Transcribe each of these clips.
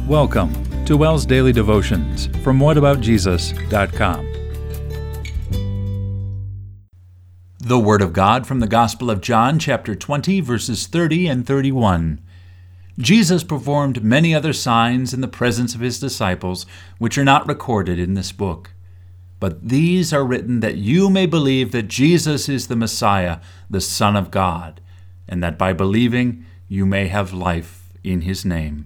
Welcome to WELL's Daily Devotions from whataboutjesus.com. The Word of God from the Gospel of John, chapter 20, verses 30 and 31. Jesus performed many other signs in the presence of his disciples, which are not recorded in this book. But these are written that you may believe that Jesus is the Messiah, the Son of God, and that by believing you may have life in his name.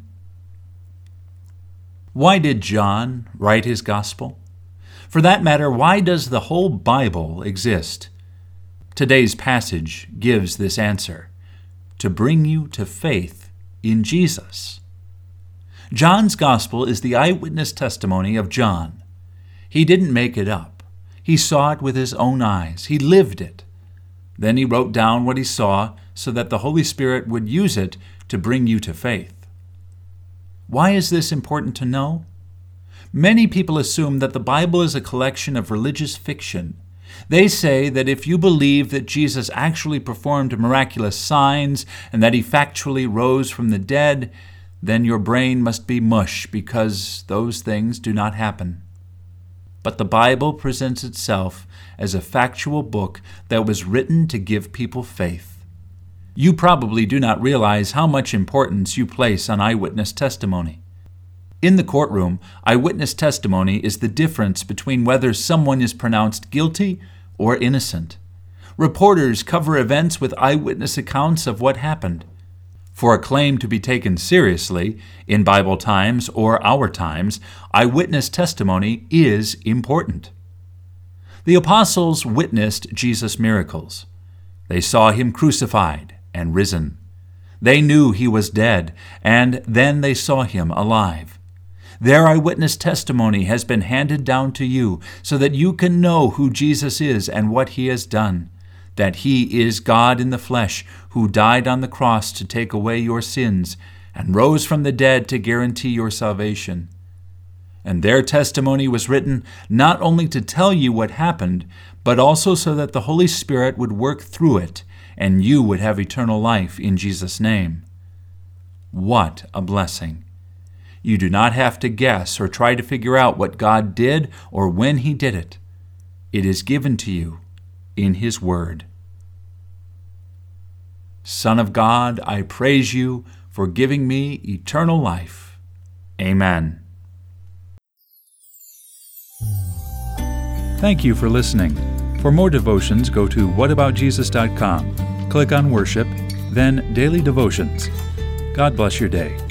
Why did John write his gospel? For that matter, why does the whole Bible exist? Today's passage gives this answer: to bring you to faith in Jesus. John's gospel is the eyewitness testimony of John. He didn't make it up. He saw it with his own eyes. He lived it. Then he wrote down what he saw so that the Holy Spirit would use it to bring you to faith. Why is this important to know? Many people assume that the Bible is a collection of religious fiction. They say that if you believe that Jesus actually performed miraculous signs and that he factually rose from the dead, then your brain must be mush because those things do not happen. But the Bible presents itself as a factual book that was written to give people faith. You probably do not realize how much importance you place on eyewitness testimony. In the courtroom, eyewitness testimony is the difference between whether someone is pronounced guilty or innocent. Reporters cover events with eyewitness accounts of what happened. For a claim to be taken seriously, in Bible times or our times, eyewitness testimony is important. The apostles witnessed Jesus' miracles. They saw him crucified and risen. They knew he was dead, and then they saw him alive. Their eyewitness testimony has been handed down to you so that you can know who Jesus is and what he has done, that he is God in the flesh who died on the cross to take away your sins and rose from the dead to guarantee your salvation. And their testimony was written not only to tell you what happened, but also so that the Holy Spirit would work through it and you would have eternal life in Jesus' name. What a blessing! You do not have to guess or try to figure out what God did or when he did it. It is given to you in his word. Son of God, I praise you for giving me eternal life. Amen. Thank you for listening. For more devotions, go to whataboutjesus.com. Click on Worship, then Daily Devotions. God bless your day.